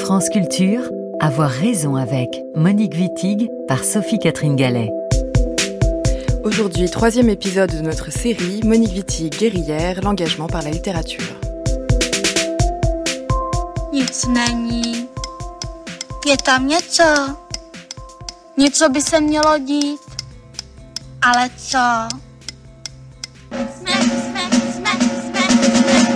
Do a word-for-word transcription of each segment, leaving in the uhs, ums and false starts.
France Culture, Avoir raison avec Monique Wittig par Sophie-Catherine Gallet. Aujourd'hui, troisième épisode de notre série Monique Wittig, guerrière, l'engagement par la littérature. Nic není. Je tam něco. Něco by se mělo dít. Ale co? Smack, smack, smack, smack, smack.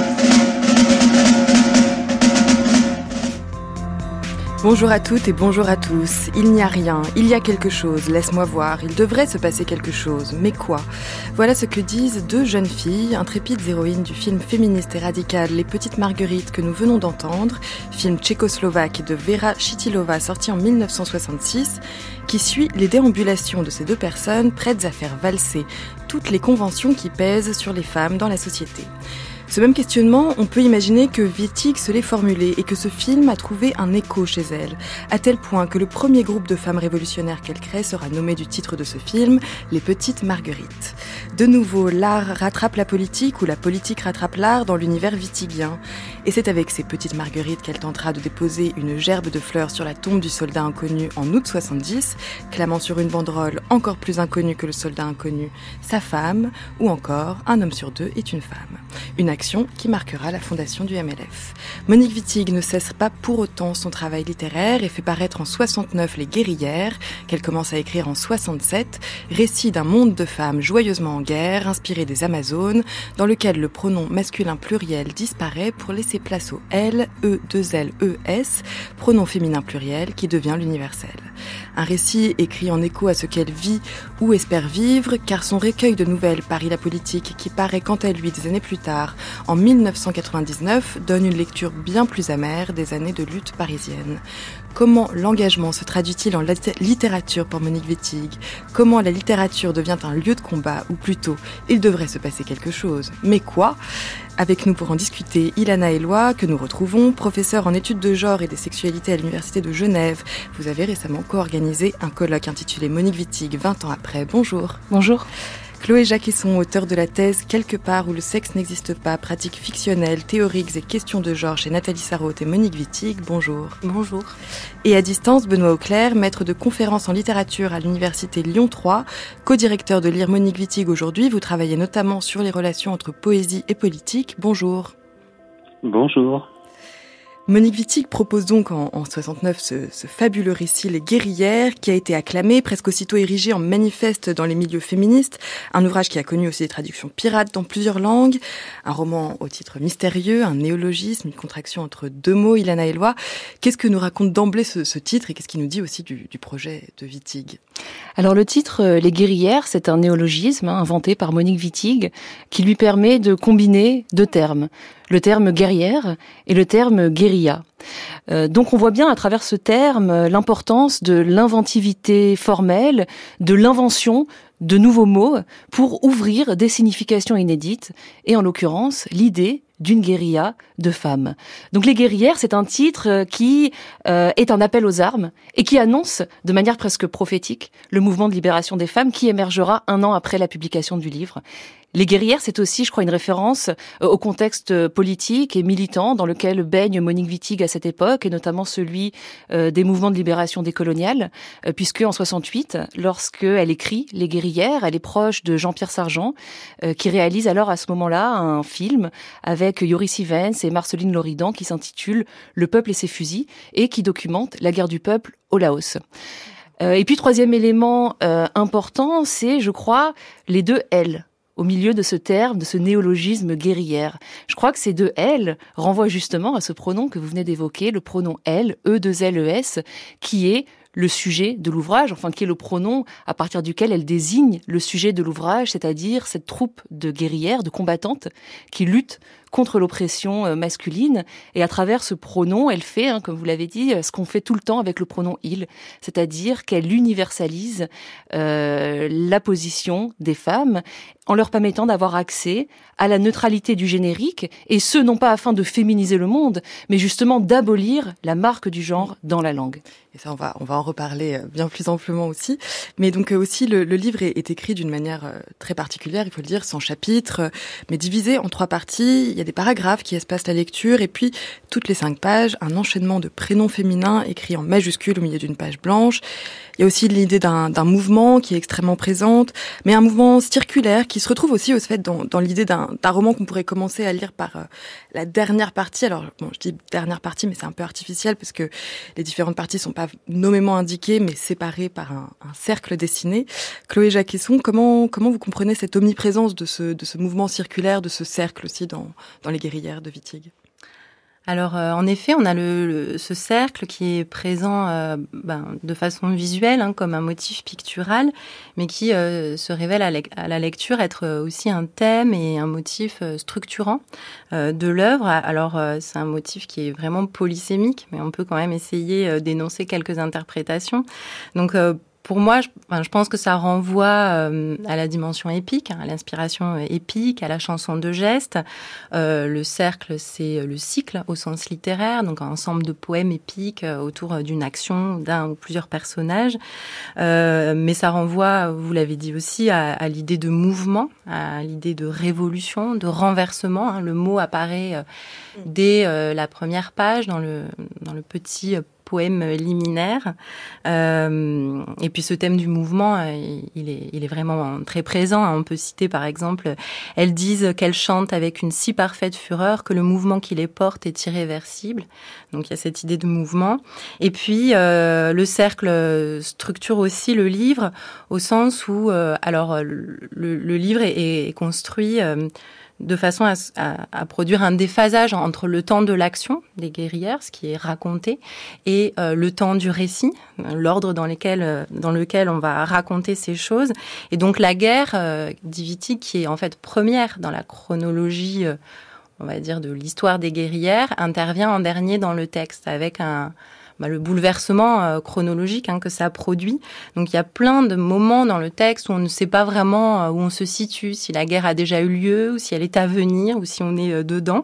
Bonjour à toutes et bonjour à tous. Il n'y a rien, il y a quelque chose, laisse-moi voir, il devrait se passer quelque chose, mais quoi ? Voilà ce que disent deux jeunes filles, intrépides héroïnes du film féministe et radical Les Petites Marguerites que nous venons d'entendre, film tchécoslovaque de Vera Chytilova sorti en dix-neuf cent soixante-six, qui suit les déambulations de ces deux personnes prêtes à faire valser toutes les conventions qui pèsent sur les femmes dans la société. Ce même questionnement, on peut imaginer que Wittig se l'est formulé et que ce film a trouvé un écho chez elle, à tel point que le premier groupe de femmes révolutionnaires qu'elle crée sera nommé du titre de ce film, Les Petites Marguerites. De nouveau, l'art rattrape la politique ou la politique rattrape l'art dans l'univers wittigien. Et c'est avec ces Petites Marguerites qu'elle tentera de déposer une gerbe de fleurs sur la tombe du soldat inconnu en août soixante-dix, clamant sur une banderole encore plus inconnue que le soldat inconnu, sa femme, ou encore un homme sur deux est une femme. Une action qui marquera la fondation du M L F. Monique Wittig ne cesse pas pour autant son travail littéraire et fait paraître en soixante-neuf Les Guerrières, qu'elle commence à écrire en soixante-sept, récit d'un monde de femmes joyeusement en guerre, inspiré des Amazones, dans lequel le pronom masculin pluriel disparaît pour laisser place au L, E, deux L, E, S, pronom féminin pluriel qui devient l'universel. Un récit écrit en écho à ce qu'elle vit ou espère vivre, car son recueil de nouvelles Paris la politique, qui paraît quant à lui des années plus tard, en dix-neuf cent quatre-vingt-dix-neuf, donne une lecture bien plus amère des années de lutte parisienne. Comment l'engagement se traduit-il en littérature pour Monique Wittig ? Comment la littérature devient un lieu de combat, ou plutôt, il devrait se passer quelque chose. Mais quoi ? Avec nous pour en discuter, Ilana Eloi, que nous retrouvons, professeure en études de genre et des sexualités à l'Université de Genève. Vous avez récemment co-organisé un colloque intitulé Monique Wittig, vingt ans après. Bonjour. Bonjour. Chloé Jacquesson, auteure de la thèse « Quelque part où le sexe n'existe pas, pratiques fictionnelles, théoriques et questions de genre » chez Nathalie Sarraute et Monique Wittig. Bonjour. Bonjour. Et à distance, Benoît Auclair, maître de conférences en littérature à l'Université Lyon trois, co-directeur de Lire Monique Wittig aujourd'hui. Vous travaillez notamment sur les relations entre poésie et politique. Bonjour. Bonjour. Monique Wittig propose donc en, en soixante-neuf ce, ce fabuleux récit Les Guerrières, qui a été acclamé, presque aussitôt érigé en manifeste dans les milieux féministes, un ouvrage qui a connu aussi des traductions pirates dans plusieurs langues, un roman au titre mystérieux, un néologisme, une contraction entre deux mots. Ilana Eloi, qu'est-ce que nous raconte d'emblée ce, ce titre et qu'est-ce qu'il nous dit aussi du, du projet de Wittig ? Alors le titre euh, Les Guerrières, c'est un néologisme hein, inventé par Monique Wittig qui lui permet de combiner deux termes, le terme guerrière et le terme guérilla. Euh, donc on voit bien à travers ce terme l'importance de l'inventivité formelle, de l'invention de nouveaux mots pour ouvrir des significations inédites et en l'occurrence l'idée d'une guérilla de femmes. Donc Les Guerrières, c'est un titre qui euh, est un appel aux armes et qui annonce de manière presque prophétique le mouvement de libération des femmes qui émergera un an après la publication du livre. Les Guerrières, c'est aussi, je crois, une référence au contexte politique et militant dans lequel baigne Monique Wittig à cette époque, et notamment celui euh, des mouvements de libération décoloniale, euh, puisque en soixante-huit, lorsqu'elle écrit Les Guerrières, elle est proche de Jean-Pierre Sargent, euh, qui réalise alors à ce moment-là un film avec Joris Ivens et Marceline Loridan qui s'intitule Le peuple et ses fusils et qui documente la guerre du peuple au Laos. Euh, et puis, troisième élément euh, important, c'est, je crois, les deux L au milieu de ce terme, de ce néologisme guerrière. Je crois que ces deux L renvoient justement à ce pronom que vous venez d'évoquer, le pronom L, E, deux L, E, S, qui est le sujet de l'ouvrage, enfin qui est le pronom à partir duquel elle désigne le sujet de l'ouvrage, c'est-à-dire cette troupe de guerrières, de combattantes qui luttent contre l'oppression masculine. Et à travers ce pronom, elle fait, hein, comme vous l'avez dit, ce qu'on fait tout le temps avec le pronom « il », c'est-à-dire qu'elle universalise euh, la position des femmes en leur permettant d'avoir accès à la neutralité du générique, et ce, non pas afin de féminiser le monde, mais justement d'abolir la marque du genre dans la langue. Et ça, on va, on va en reparler bien plus amplement aussi. Mais donc aussi, le, le livre est, est écrit d'une manière très particulière, il faut le dire, sans chapitres, mais divisé en trois parties. Il y a des paragraphes qui espacent la lecture, et puis toutes les cinq pages, un enchaînement de prénoms féminins écrits en majuscules au milieu d'une page blanche. Il y a aussi l'idée d'un, d'un mouvement qui est extrêmement présente, mais un mouvement circulaire qui se retrouve aussi au fait dans, dans l'idée d'un, d'un roman qu'on pourrait commencer à lire par euh, la dernière partie. Alors bon, je dis dernière partie, mais c'est un peu artificiel parce que les différentes parties sont pas nommément indiquées, mais séparées par un, un cercle dessiné. Chloé Jacquesson, comment comment vous comprenez cette omniprésence de ce de ce mouvement circulaire, de ce cercle aussi dans dans les guerrières de Wittig? Alors, euh, en effet, on a le, le, ce cercle qui est présent euh, ben, de façon visuelle, hein, comme un motif pictural, mais qui euh, se révèle à, le- à la lecture être aussi un thème et un motif euh, structurant euh, de l'œuvre. Alors, euh, c'est un motif qui est vraiment polysémique, mais on peut quand même essayer euh, d'énoncer quelques interprétations. Donc, euh, Pour moi, je, enfin, je pense que ça renvoie euh, à la dimension épique, hein, à l'inspiration épique, à la chanson de geste. Euh, le cercle, c'est le cycle au sens littéraire, donc un ensemble de poèmes épiques euh, autour d'une action, d'un ou plusieurs personnages. Euh, mais ça renvoie, vous l'avez dit aussi, à, à l'idée de mouvement, à l'idée de révolution, de renversement. Hein. Le mot apparaît euh, dès euh, la première page dans le, dans le petit euh, poème liminaire. Euh, et puis ce thème du mouvement, il est, il est vraiment très présent. On peut citer par exemple, elles disent qu'elles chantent avec une si parfaite fureur que le mouvement qui les porte est irréversible. Donc il y a cette idée de mouvement. Et puis euh, le cercle structure aussi le livre au sens où, euh, alors le, le livre est, est construit euh, de façon à, à, à produire un déphasage entre le temps de l'action des guerrières, ce qui est raconté, et euh, le temps du récit, l'ordre dans lequel, euh, dans lequel on va raconter ces choses. Et donc la guerre, euh, dit Wittig, qui est en fait première dans la chronologie, euh, on va dire, de l'histoire des guerrières, intervient en dernier dans le texte, avec un... Bah, le bouleversement euh, chronologique hein, que ça produit. Donc il y a plein de moments dans le texte où on ne sait pas vraiment euh, où on se situe, si la guerre a déjà eu lieu, ou si elle est à venir, ou si on est euh, dedans.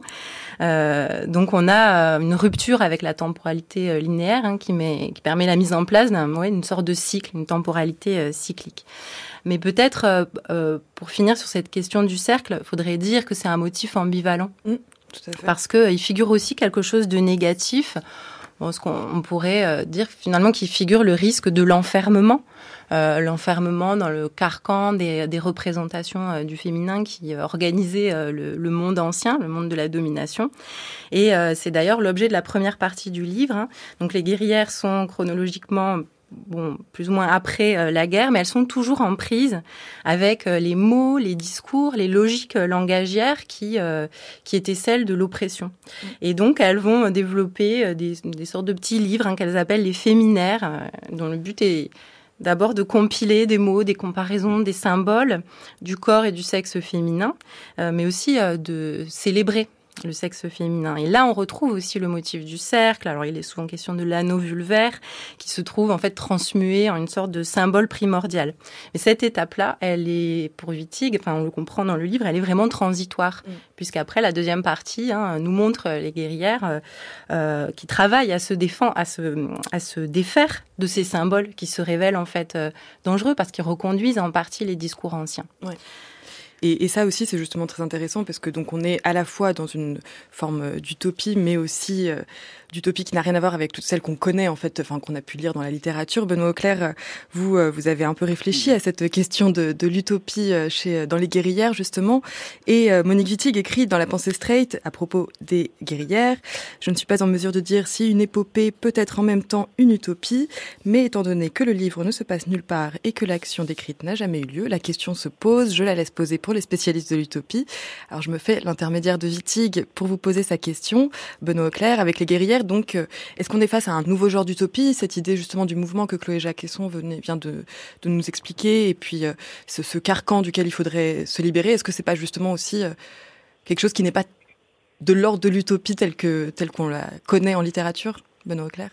Euh, donc on a euh, une rupture avec la temporalité euh, linéaire hein, qui, met, qui permet la mise en place d'un, ouais, une sorte de cycle, une temporalité euh, cyclique. Mais peut-être, euh, euh, pour finir sur cette question du cercle, il faudrait dire que c'est un motif ambivalent. Mmh, tout à fait. Parce qu'il figure aussi quelque chose de négatif. Bon, ce qu'on on pourrait euh, dire finalement qu'il figure le risque de l'enfermement, euh, l'enfermement dans le carcan des, des représentations euh, du féminin qui euh, organisaient euh, le, le monde ancien, le monde de la domination. Et euh, c'est d'ailleurs l'objet de la première partie du livre. Hein. Donc les guerrières sont chronologiquement bon, plus ou moins après euh, la guerre, mais elles sont toujours en prise avec euh, les mots, les discours, les logiques euh, langagières qui, euh, qui étaient celles de l'oppression. Mmh. Et donc, elles vont développer euh, des, des sortes de petits livres hein, qu'elles appellent les féminaires, euh, dont le but est d'abord de compiler des mots, des comparaisons, des symboles du corps et du sexe féminin, euh, mais aussi euh, de célébrer le sexe féminin. Et là, on retrouve aussi le motif du cercle. Alors, il est souvent question de l'anneau vulvaire qui se trouve en fait transmué en une sorte de symbole primordial. Mais cette étape-là, elle est, pour Wittig, enfin, on le comprend dans le livre, elle est vraiment transitoire. Mmh. Puisqu'après, la deuxième partie hein, nous montre les guerrières euh, euh, qui travaillent à se défendre, à se, à se défaire de ces symboles qui se révèlent en fait euh, dangereux parce qu'ils reconduisent en partie les discours anciens. Ouais. Et, et ça aussi, c'est justement très intéressant parce que donc on est à la fois dans une forme d'utopie, mais aussi euh, d'utopie qui n'a rien à voir avec toutes celles qu'on connaît en fait, enfin qu'on a pu lire dans la littérature. Benoît Auclair, vous euh, vous avez un peu réfléchi à cette question de, de l'utopie chez dans les guerrières justement. Et euh, Monique Wittig écrit dans La Pensée straight à propos des guerrières: je ne suis pas en mesure de dire si une épopée peut être en même temps une utopie, mais étant donné que le livre ne se passe nulle part et que l'action décrite n'a jamais eu lieu, la question se pose. Je la laisse poser pour les spécialistes de l'utopie. Alors je me fais l'intermédiaire de Wittig pour vous poser sa question, Benoît Auclair, avec les guerrières. Donc, euh, est-ce qu'on est face à un nouveau genre d'utopie, cette idée justement du mouvement que Chloé Jacquesson venait, vient de, de nous expliquer, et puis euh, ce, ce carcan duquel il faudrait se libérer, est-ce que c'est pas justement aussi euh, quelque chose qui n'est pas de l'ordre de l'utopie telle que telle qu'on la connaît en littérature, Benoît Auclair?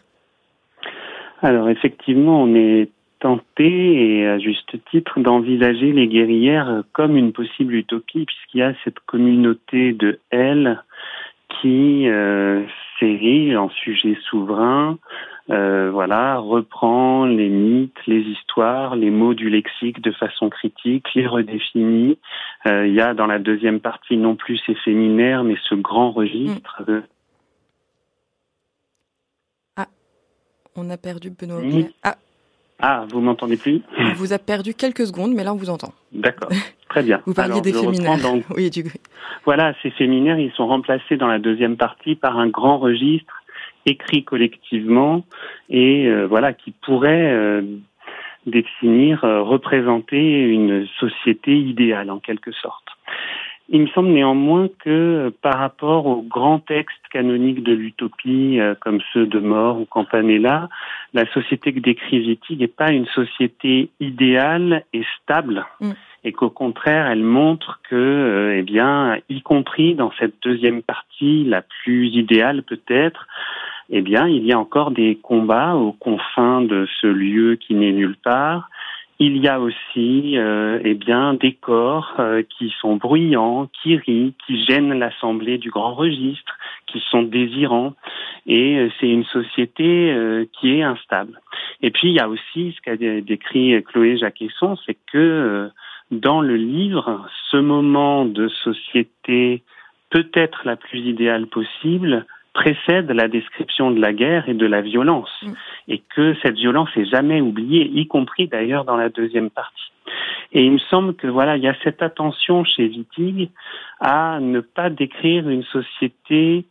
Alors effectivement, on est tenté, et à juste titre, d'envisager les guerrières comme une possible utopie, puisqu'il y a cette communauté de elles qui euh, s'érige en sujet souverain, euh, voilà, reprend les mythes, les histoires, les mots du lexique de façon critique, les redéfinit. Euh, il y a dans la deuxième partie non plus ces féminaires, mais ce grand registre. Mmh. Ah, on a perdu Benoît. Mmh. Ah. Ah, vous m'entendez plus ? On vous a perdu quelques secondes, mais là on vous entend. D'accord, très bien. Vous parliez Alors, des féminaires. Donc, oui, du coup. Voilà, ces féminaires, ils sont remplacés dans la deuxième partie par un grand registre écrit collectivement et euh, voilà qui pourrait euh, définir, euh, représenter une société idéale en quelque sorte. Il me semble néanmoins que euh, par rapport aux grands textes canoniques de l'utopie, euh, comme ceux de More ou Campanella, la société que décrit Wittig n'est pas une société idéale et stable, mm. et qu'au contraire, elle montre que, euh, eh bien, y compris dans cette deuxième partie, la plus idéale peut-être, eh bien, il y a encore des combats aux confins de ce lieu qui n'est nulle part. Il y a aussi, euh, eh bien, des corps euh, qui sont bruyants, qui rient, qui gênent l'assemblée du grand registre, qui sont désirants. Et euh, c'est une société euh, qui est instable. Et puis, il y a aussi ce qu'a décrit Chloé Jacquesson, c'est que euh, dans le livre, ce moment de société peut-être la plus idéale possible précède la description de la guerre et de la violence, mmh. et que cette violence est jamais oubliée, y compris d'ailleurs dans la deuxième partie. Et il me semble que voilà, il y a cette attention chez Wittig à ne pas décrire une société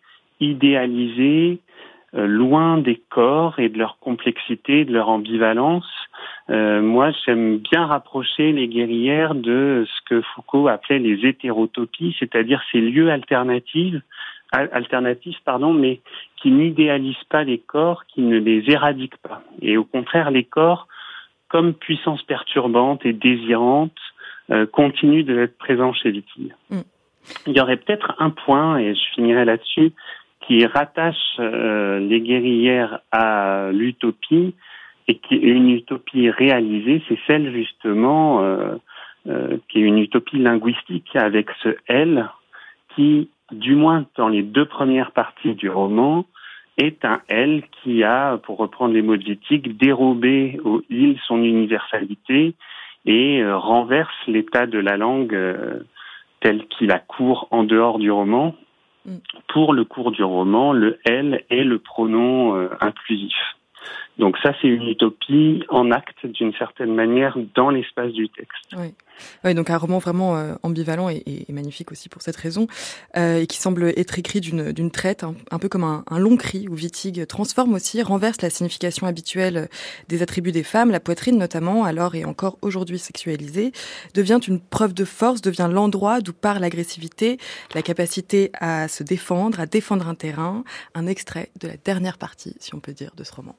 idéalisée, euh, loin des corps et de leur complexité, de leur ambivalence. Euh, moi, j'aime bien rapprocher les guerrières de ce que Foucault appelait les hétérotopies, c'est-à-dire ces lieux alternatifs alternatifs, pardon, mais qui n'idéalisent pas les corps, qui ne les éradiquent pas. Et au contraire, les corps, comme puissance perturbante et désirante, euh, continuent de être présents chez Wittig. Mm. Il y aurait peut-être un point, et je finirai là-dessus, qui rattache euh, les guerrières à l'utopie, et qui est une utopie réalisée, c'est celle justement euh, euh, qui est une utopie linguistique avec ce « elle » qui, du moins dans les deux premières parties du roman, est un « elle » qui a, pour reprendre les mots de Wittig, dérobé au « il » son universalité et euh, renverse l'état de la langue euh, tel qu'il a cours en dehors du roman. Mm. Pour le cours du roman, le « elle » est le pronom euh, inclusif. Donc ça, c'est une utopie en acte, d'une certaine manière, dans l'espace du texte. Oui, oui, donc un roman vraiment euh, ambivalent et, et, et magnifique aussi pour cette raison, euh, et qui semble être écrit d'une, d'une traite, un, un peu comme un, un long cri, où Wittig transforme aussi, renverse la signification habituelle des attributs des femmes, la poitrine notamment, alors et encore aujourd'hui sexualisée, devient une preuve de force, devient l'endroit d'où part l'agressivité, la capacité à se défendre, à défendre un terrain, un extrait de la dernière partie, si on peut dire, de ce roman.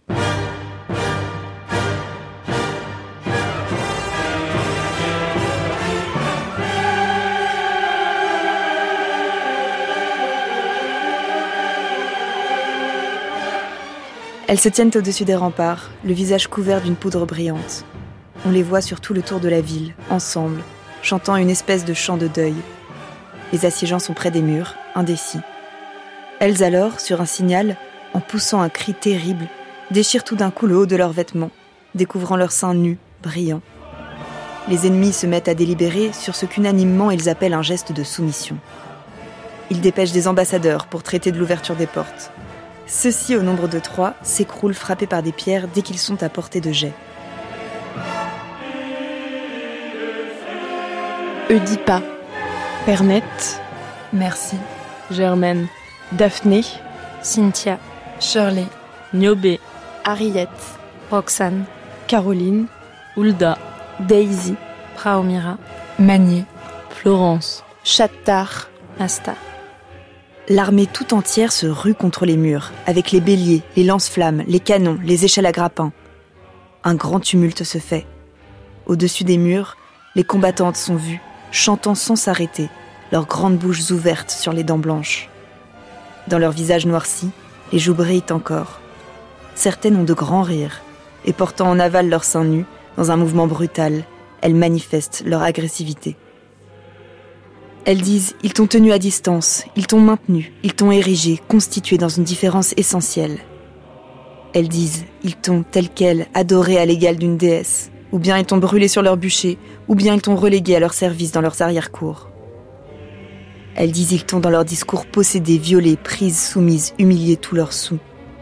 Elles se tiennent au-dessus des remparts, le visage couvert d'une poudre brillante. On les voit sur tout le tour de la ville, ensemble, chantant une espèce de chant de deuil. Les assiégeants sont près des murs, indécis. Elles alors, sur un signal, en poussant un cri terrible, déchirent tout d'un coup le haut de leurs vêtements, découvrant leurs seins nus, brillants. Les ennemis se mettent à délibérer sur ce qu'unanimement ils appellent un geste de soumission. Ils dépêchent des ambassadeurs pour traiter de l'ouverture des portes. Ceux-ci, au nombre de trois, s'écroulent frappés par des pierres dès qu'ils sont à portée de jet. Oedipa, Pernette, Merci, Germaine, Daphné, Cynthia, Shirley, Niobé, Harriet, Roxane, Caroline, Hulda, Daisy, Praomira, Magnier, Florence, Chattar, Asta. L'armée tout entière se rue contre les murs, avec les béliers, les lance-flammes, les canons, les échelles à grappins. Un grand tumulte se fait. Au-dessus des murs, les combattantes sont vues, chantant sans s'arrêter, leurs grandes bouches ouvertes sur les dents blanches. Dans leurs visages noircis, les joues brillent encore. Certaines ont de grands rires, et portant en aval leurs seins nus, dans un mouvement brutal, elles manifestent leur agressivité. Elles disent « Ils t'ont tenu à distance, ils t'ont maintenu, ils t'ont érigé, constitué dans une différence essentielle. » Elles disent, ils t'ont, tel quel, adoré à l'égal d'une déesse, ou bien ils t'ont brûlé sur leur bûcher, ou bien ils t'ont relégué à leur service dans leurs arrière-cours. Elles disent, ils t'ont dans leur discours possédé, violé, prise, soumise, humilié tous leurs sous.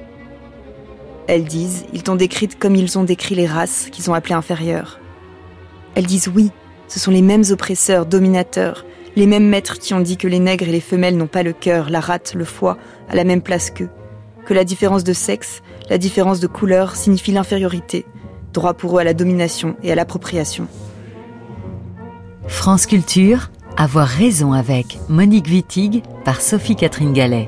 Elles disent, ils t'ont décrite comme ils ont décrit les races qu'ils ont appelées inférieures. Elles disent, oui, ce sont les mêmes oppresseurs, dominateurs, les mêmes maîtres qui ont dit que les nègres et les femelles n'ont pas le cœur, la rate, le foie, à la même place qu'eux, que la différence de sexe, la différence de couleur signifie l'infériorité, droit pour eux à la domination et à l'appropriation. France Culture, avoir raison avec Monique Wittig par Sophie-Catherine Gallet.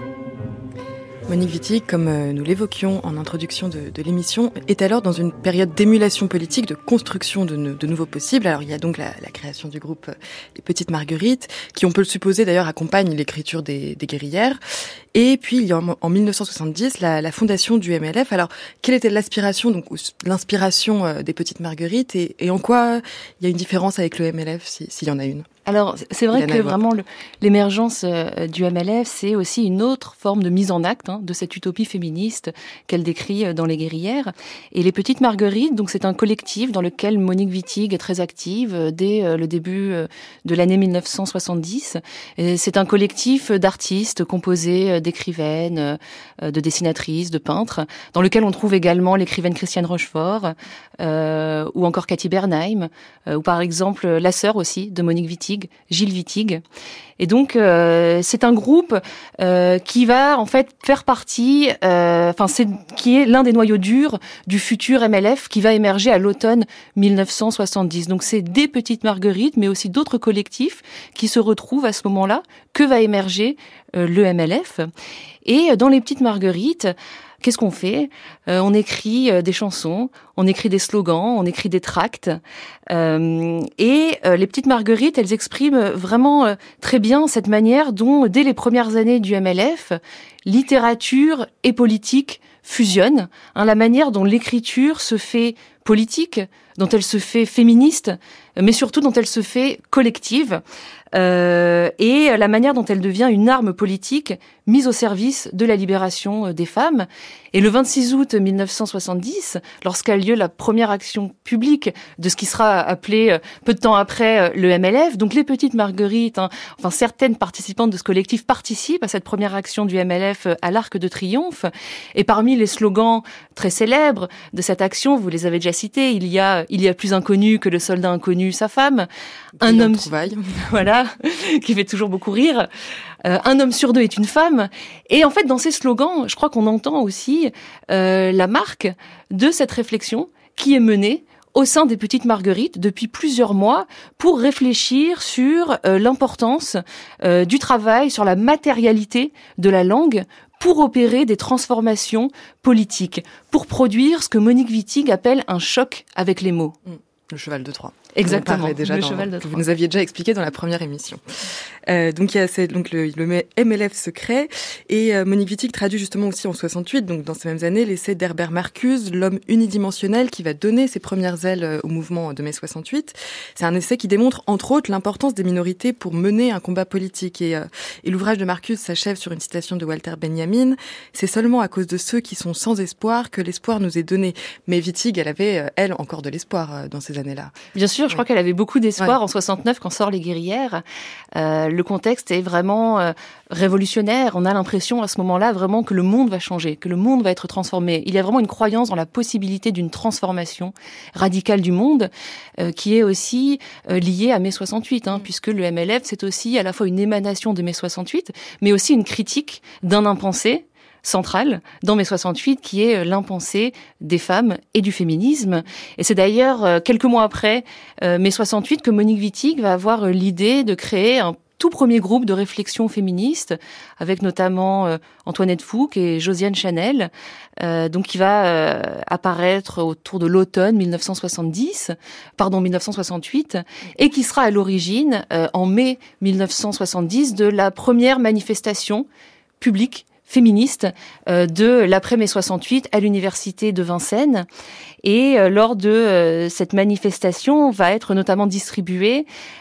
Monique Wittig, comme nous l'évoquions en introduction de, de l'émission, est alors dans une période d'émulation politique, de construction de, de nouveaux possibles. Alors il y a donc la, la création du groupe Les Petites Marguerites, qui on peut le supposer d'ailleurs accompagne l'écriture des, des guerrières. Et puis il y a en, en mille neuf cent soixante-dix la, la fondation du M L F. Alors quelle était l'aspiration, donc l'inspiration des Petites Marguerites, et, et en quoi il y a une différence avec le M L F, si, s'il y en a une? Alors, c'est vrai que vraiment le, l'émergence euh, du M L F, c'est aussi une autre forme de mise en acte hein, de cette utopie féministe qu'elle décrit euh, dans Les Guerrières. Et Les Petites Marguerites, donc c'est un collectif dans lequel Monique Wittig est très active euh, dès euh, le début euh, de l'année mille neuf cent soixante-dix. Et c'est un collectif d'artistes composé euh, d'écrivaines, euh, de dessinatrices, de peintres, dans lequel on trouve également l'écrivaine Christiane Rochefort euh, ou encore Cathy Bernheim, euh, ou par exemple la sœur aussi de Monique Wittig, Gilles Wittig. Et donc euh, c'est un groupe euh, qui va en fait faire partie, euh, enfin c'est qui est l'un des noyaux durs du futur M L F qui va émerger à l'automne mille neuf cent soixante-dix. Donc c'est des Petites Marguerites, mais aussi d'autres collectifs qui se retrouvent à ce moment-là que va émerger euh, le M L F. Et dans Les Petites Marguerites, qu'est-ce qu'on fait ? euh, On écrit euh, des chansons, on écrit des slogans, on écrit des tracts. Euh, et euh, les Petites Marguerites, elles expriment vraiment euh, très bien cette manière dont, dès les premières années du M L F, littérature et politique fusionnent. Hein, la manière dont l'écriture se fait politique, dont elle se fait féministe, mais surtout dont elle se fait collective. Euh, et la manière dont elle devient une arme politique mise au service de la libération des femmes. Et le vingt-six août mille neuf cent soixante-dix, lorsqu'a lieu la première action publique de ce qui sera appelé peu de temps après le M L F, donc les Petites Marguerites, hein, enfin certaines participantes de ce collectif participent à cette première action du M L F à l'Arc de Triomphe. Et parmi les slogans très célèbres de cette action, vous les avez déjà cités, il y a il y a plus inconnu que le soldat inconnu, sa femme, un homme trouvaille, voilà, qui fait toujours beaucoup rire. Euh, un homme sur deux est une femme. Et en fait, dans ces slogans, je crois qu'on entend aussi euh, la marque de cette réflexion qui est menée au sein des Petites Marguerites depuis plusieurs mois pour réfléchir sur euh, l'importance euh, du travail, sur la matérialité de la langue pour opérer des transformations politiques, pour produire ce que Monique Wittig appelle un choc avec les mots. Le cheval de Troie. Exactement, déjà le dans, cheval de que Troie. vous nous aviez déjà expliqué dans la première émission. Euh, donc il y a c'est, donc le, le M L F se crée et euh, Monique Wittig traduit justement aussi en soixante-huit, donc dans ces mêmes années, l'essai d'Herbert Marcuse, L'homme unidimensionnel, qui va donner ses premières ailes au mouvement de mai soixante-huit. C'est un essai qui démontre entre autres l'importance des minorités pour mener un combat politique et, euh, et l'ouvrage de Marcuse s'achève sur une citation de Walter Benjamin. C'est seulement à cause de ceux qui sont sans espoir que l'espoir nous est donné. Mais Wittig, elle avait elle encore de l'espoir dans ces années-là. Bien sûr, je ouais. crois qu'elle avait beaucoup d'espoir ouais. en soixante-neuf quand sort Les Guerrières. Euh, le contexte est vraiment euh, révolutionnaire. On a l'impression à ce moment-là vraiment que le monde va changer, que le monde va être transformé. Il y a vraiment une croyance dans la possibilité d'une transformation radicale du monde euh, qui est aussi euh, liée à mai soixante-huit, hein, mmh. puisque le M L F, c'est aussi à la fois une émanation de mai soixante-huit, mais aussi une critique d'un impensé centrale dans mai soixante-huit, qui est l'impensé des femmes et du féminisme. Et c'est d'ailleurs quelques mois après euh, mai soixante-huit que Monique Wittig va avoir l'idée de créer un tout premier groupe de réflexion féministe, avec notamment euh, Antoinette Fouque et Josiane Chanel, euh, donc qui va euh, apparaître autour de l'automne mille neuf cent soixante-dix, pardon mille neuf cent soixante-huit, et qui sera à l'origine, euh, en mai mille neuf cent soixante-dix, de la première manifestation publique féministe euh, de l'après-mai soixante-huit à l'université de Vincennes. Et euh, lors de euh, cette manifestation, va être notamment distribué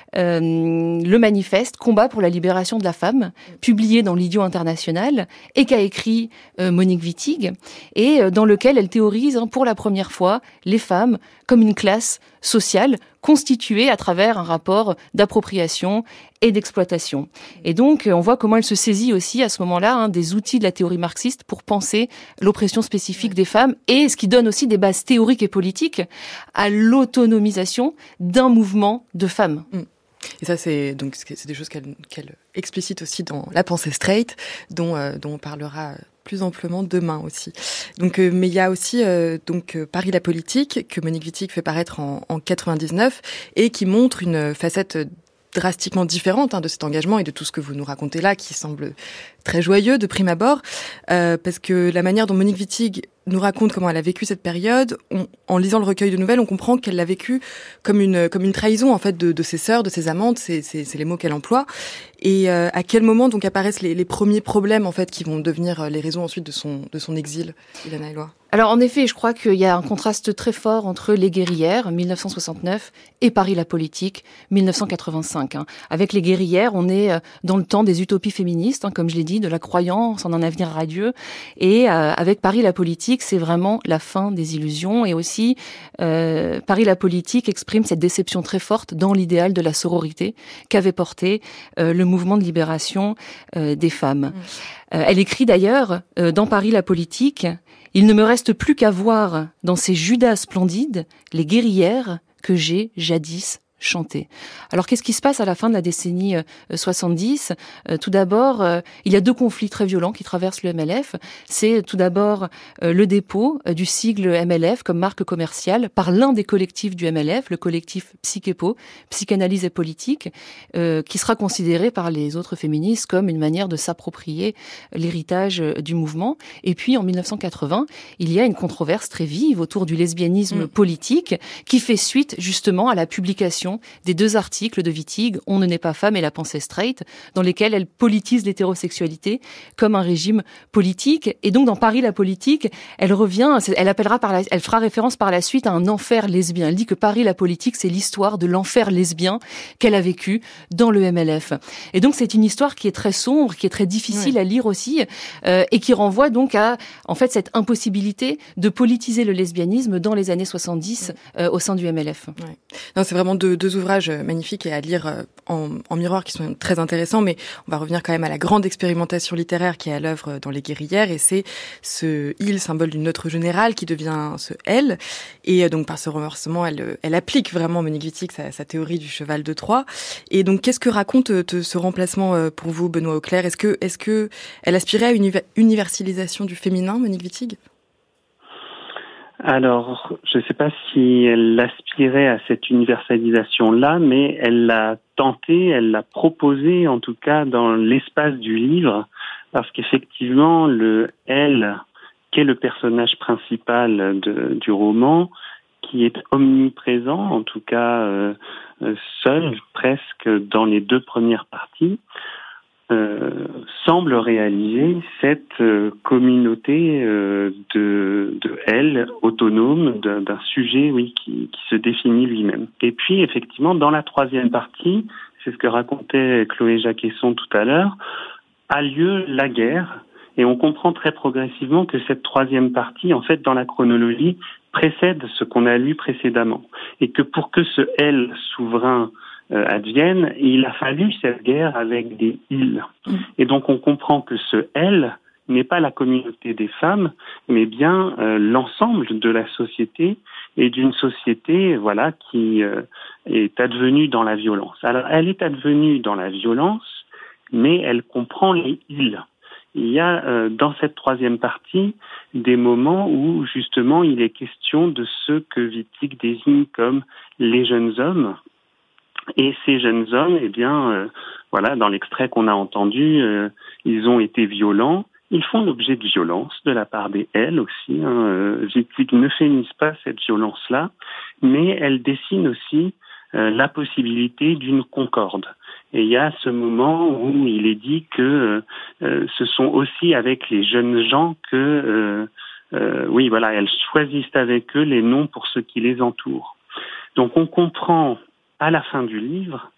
euh, le manifeste Combat pour la libération de la femme, publié dans l'Idiot international et qu'a écrit euh, Monique Wittig, et euh, dans lequel elle théorise hein, pour la première fois les femmes comme une classe sociale constituée à travers un rapport d'appropriation et d'exploitation. Et donc, on voit comment elle se saisit aussi à ce moment-là hein, des outils de la théorie marxiste pour penser l'oppression spécifique des femmes, et ce qui donne aussi des bases théoriques et politiques à l'autonomisation d'un mouvement de femmes. Mmh. Et ça, c'est donc c'est des choses qu'elle, qu'elle explicite aussi dans La pensée straight, dont, euh, dont on parlera plus amplement demain aussi. Donc, euh, mais il y a aussi euh, donc euh, Paris la politique que Monique Wittig fait paraître en, en quatre-vingt-dix-neuf et qui montre une facette drastiquement différente hein, de cet engagement et de tout ce que vous nous racontez là, qui semble très joyeux de prime abord, euh, parce que la manière dont Monique Wittig nous raconte comment elle a vécu cette période, on, en lisant le recueil de nouvelles, on comprend qu'elle l'a vécu comme une comme une trahison en fait de, de ses sœurs, de ses amantes, c'est, c'est, c'est les mots qu'elle emploie. Et euh, à quel moment donc apparaissent les, les premiers problèmes en fait qui vont devenir les raisons ensuite de son de son exil, Ilana Eloi? Alors en effet, je crois qu'il y a un contraste très fort entre Les Guerrières, mille neuf cent soixante-neuf, et Paris la politique, mille neuf cent quatre-vingt-cinq. Hein. Avec Les Guerrières, on est dans le temps des utopies féministes, hein, comme je l'ai dit, de la croyance en un avenir radieux. Et euh, avec Paris la politique, c'est vraiment la fin des illusions. Et aussi, euh, Paris la politique exprime cette déception très forte dans l'idéal de la sororité qu'avait porté euh, le mouvement de libération euh, des femmes. Mmh. Euh, elle écrit d'ailleurs, euh, dans Paris la politique, « Il ne me reste plus qu'à voir dans ces Judas splendides les guerrières que j'ai jadis chanter. » Alors, qu'est-ce qui se passe à la fin de la décennie euh, soixante-dix ? euh, Tout d'abord, euh, il y a deux conflits très violents qui traversent le M L F. C'est tout d'abord euh, le dépôt euh, du sigle M L F comme marque commerciale par l'un des collectifs du M L F, le collectif Psyképo, Psychanalyse et Politique, euh, qui sera considéré par les autres féministes comme une manière de s'approprier l'héritage euh, du mouvement. Et puis, en mille neuf cent quatre-vingts, il y a une controverse très vive autour du lesbianisme mmh. politique qui fait suite justement à la publication des deux articles de Wittig, On ne naît pas femme et La pensée straight, dans lesquels elle politise l'hétérosexualité comme un régime politique. Et donc, dans Paris la politique, elle revient, elle appellera par la, elle fera référence par la suite à un enfer lesbien. Elle dit que Paris la politique, c'est l'histoire de l'enfer lesbien qu'elle a vécu dans le M L F. Et donc, c'est une histoire qui est très sombre, qui est très difficile oui. à lire aussi, euh, et qui renvoie donc à, en fait, cette impossibilité de politiser le lesbianisme dans les années soixante-dix oui. euh, au sein du M L F. Oui. Non, c'est vraiment deux, deux ouvrages magnifiques et à lire en, en miroir qui sont très intéressants, mais on va revenir quand même à la grande expérimentation littéraire qui est à l'œuvre dans Les Guerrières, et c'est ce « il », symbole d'une autre générale, qui devient ce « elle », et donc par ce renversement, elle, elle applique vraiment, Monique Wittig, sa, sa théorie du cheval de Troie. Et donc, qu'est-ce que raconte ce remplacement pour vous, Benoît Auclair ? Est-ce que, est-ce que elle aspirait à une universalisation du féminin, Monique Wittig ? Alors, je ne sais pas si elle aspirait à cette universalisation-là, mais elle l'a tenté, elle l'a proposé, en tout cas dans l'espace du livre, parce qu'effectivement, le « elle », qui est le personnage principal de, du roman, qui est omniprésent, en tout cas euh, seul, presque dans les deux premières parties, Euh, semble réaliser cette euh, communauté euh, de, de elle, autonome, d'un, d'un sujet oui, qui, qui se définit lui-même. Et puis, effectivement, dans la troisième partie, c'est ce que racontait Chloé Jacquesson tout à l'heure, a lieu la guerre, et on comprend très progressivement que cette troisième partie, en fait, dans la chronologie, précède ce qu'on a lu précédemment. Et que pour que ce « elle » souverain Euh, advienne, il a fallu cette guerre avec des « ils ». Et donc on comprend que ce « elle » n'est pas la communauté des femmes, mais bien euh, l'ensemble de la société, et d'une société voilà qui euh, est advenue dans la violence. Alors elle est advenue dans la violence, mais elle comprend les « ils ». Il y a euh, dans cette troisième partie des moments où justement il est question de ceux que Wittig désigne comme les jeunes hommes. Et ces jeunes hommes, eh bien, euh, voilà, dans l'extrait qu'on a entendu, euh, ils ont été violents. Ils font l'objet de violence de la part des elles aussi. Hein. Euh, Wittig ne féminise pas cette violence-là, mais elle dessine aussi euh, la possibilité d'une concorde. Et il y a ce moment où il est dit que euh, ce sont aussi avec les jeunes gens que, euh, euh, oui, voilà, elles choisissent avec eux les noms pour ceux qui les entourent. Donc on comprend à la fin du livre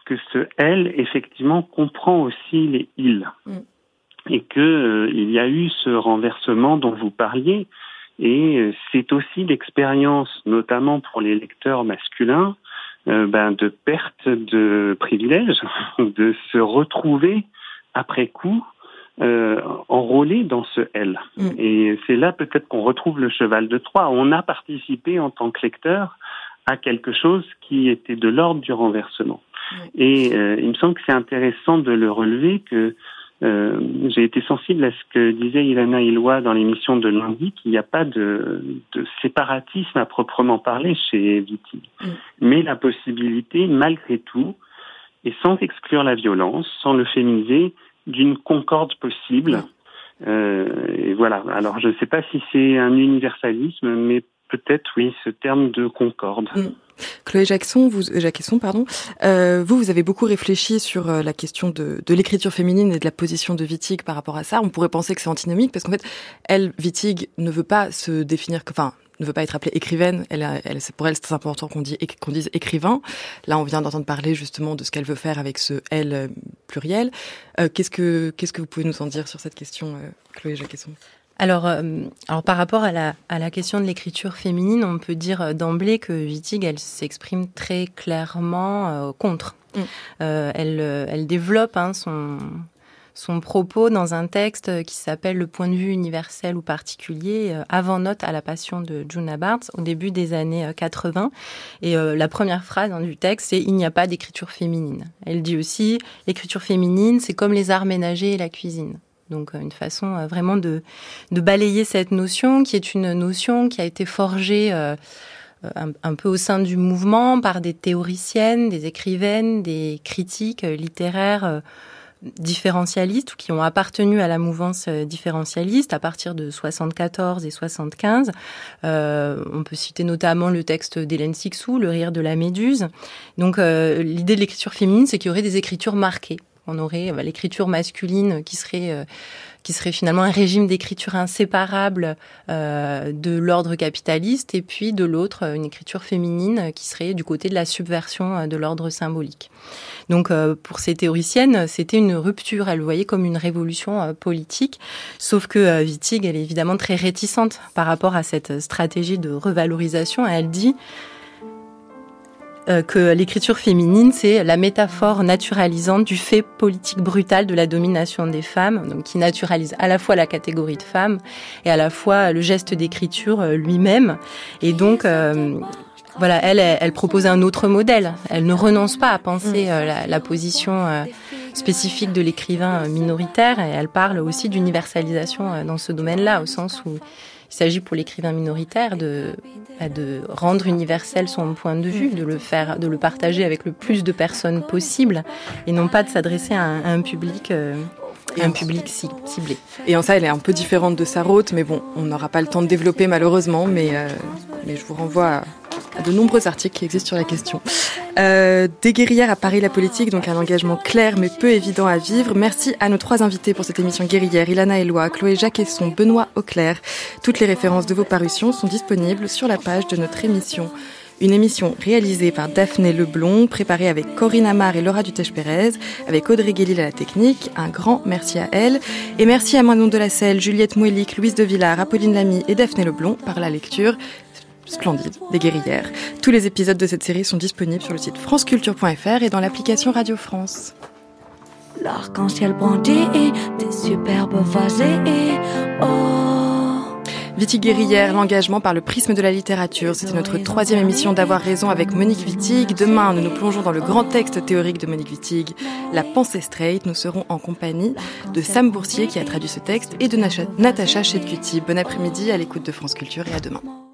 que ce « elle », effectivement, comprend aussi les « ils mmh. ». Et que euh, il y a eu ce renversement dont vous parliez, et euh, c'est aussi l'expérience, notamment pour les lecteurs masculins, euh, ben, de perte de privilèges, de se retrouver après coup euh, enrôlé dans ce « elle mmh. ». Et c'est là peut-être qu'on retrouve le cheval de Troie. On a participé en tant que lecteur à quelque chose qui était de l'ordre du renversement. Mmh. Et euh, il me semble que c'est intéressant de le relever que Euh, j'ai été sensible à ce que disait Ilana Eloi dans l'émission de lundi, qu'il n'y a pas de, de séparatisme à proprement parler chez Wittig, mmh. mais la possibilité, malgré tout, et sans exclure la violence, sans le féminiser, d'une concorde possible. Mmh. Euh, et voilà. Alors, je ne sais pas si c'est un universalisme, mais peut-être, oui, ce terme de concorde. Mmh. Chloé Jacquesson, vous, Jacquesson, pardon, euh, vous, vous avez beaucoup réfléchi sur euh, la question de, de l'écriture féminine et de la position de Wittig par rapport à ça. On pourrait penser que c'est antinomique parce qu'en fait, elle, Wittig, ne veut pas se définir, enfin, ne veut pas être appelée écrivaine. Elle, a, elle, c'est pour elle, c'est important qu'on, dit, qu'on dise écrivain. Là, on vient d'entendre parler justement de ce qu'elle veut faire avec ce elle pluriel. Euh, qu'est-ce que, qu'est-ce que vous pouvez nous en dire sur cette question, euh, Chloé Jacquesson? Alors, euh, alors par rapport à la, à la question de l'écriture féminine, on peut dire d'emblée que Wittig, elle s'exprime très clairement euh, contre. Mm. Euh, elle, elle développe hein, son, son propos dans un texte qui s'appelle « Le point de vue universel ou particulier euh, », avant-note à la Passion de Djuna Barnes, au début des années quatre-vingts. Et euh, la première phrase hein, du texte, c'est « Il n'y a pas d'écriture féminine ». Elle dit aussi « L'écriture féminine, c'est comme les arts ménagers et la cuisine ». Donc une façon vraiment de, de balayer cette notion qui est une notion qui a été forgée euh, un, un peu au sein du mouvement par des théoriciennes, des écrivaines, des critiques littéraires euh, différentialistes ou qui ont appartenu à la mouvance différentialiste à partir de soixante-quatorze et soixante-quinze. Euh, on peut citer notamment le texte d'Hélène Cixous, Le rire de la méduse. Donc euh, l'idée de l'écriture féminine, c'est qu'il y aurait des écritures marquées. On aurait bah, l'écriture masculine qui serait, euh, qui serait finalement un régime d'écriture inséparable euh, de l'ordre capitaliste, et puis de l'autre, une écriture féminine qui serait du côté de la subversion de l'ordre symbolique. Donc euh, pour ces théoriciennes, c'était une rupture, elles le voyaient comme une révolution euh, politique, sauf que euh, Wittig, elle est évidemment très réticente par rapport à cette stratégie de revalorisation, et elle dit que l'écriture féminine, c'est la métaphore naturalisante du fait politique brutal de la domination des femmes, donc qui naturalise à la fois la catégorie de femme et à la fois le geste d'écriture lui-même. Et donc, euh, voilà, elle, elle propose un autre modèle. Elle ne renonce pas à penser euh, la, la position euh, spécifique de l'écrivain minoritaire, et elle parle aussi d'universalisation euh, dans ce domaine-là, au sens où il s'agit pour l'écrivain minoritaire de, de rendre universel son point de vue, de le faire, de le partager avec le plus de personnes possible, et non pas de s'adresser à un, à un public, euh, un public ciblé. Et en ça, elle est un peu différente de Sarraute, mais bon, on n'aura pas le temps de développer malheureusement, mais, euh, mais je vous renvoie à, à de nombreux articles qui existent sur la question. Euh, des guerrières à Paris la politique, donc un engagement clair mais peu évident à vivre. Merci à nos trois invités pour cette émission guerrière, Ilana Eloi, Chloé Jacquesson, Benoît Auclair. Toutes les références de vos parutions sont disponibles sur la page de notre émission. Une émission réalisée par Daphné Leblond, préparée avec Corinne Amar et Laura Dutèche-Pérez, avec Audrey Guélil à la technique. Un grand merci à elle. Et merci à Manon Delacelle, Juliette Mouelic, Louise de Villard, Apolline Lamy et Daphné Leblond par la lecture splendide des guerrières. Tous les épisodes de cette série sont disponibles sur le site franceculture point f r et dans l'application Radio France. L'arc-en-ciel brandit des superbes vasées. Oh. Wittig guerrière, l'engagement par le prisme de la littérature. C'était notre troisième émission d'Avoir raison avec Monique Wittig. Demain, nous nous plongeons dans le grand texte théorique de Monique Wittig, La pensée straight. Nous serons en compagnie de Sam Boursier qui a traduit ce texte et de Natacha Chetcuti. Bon après-midi à l'écoute de France Culture et à demain.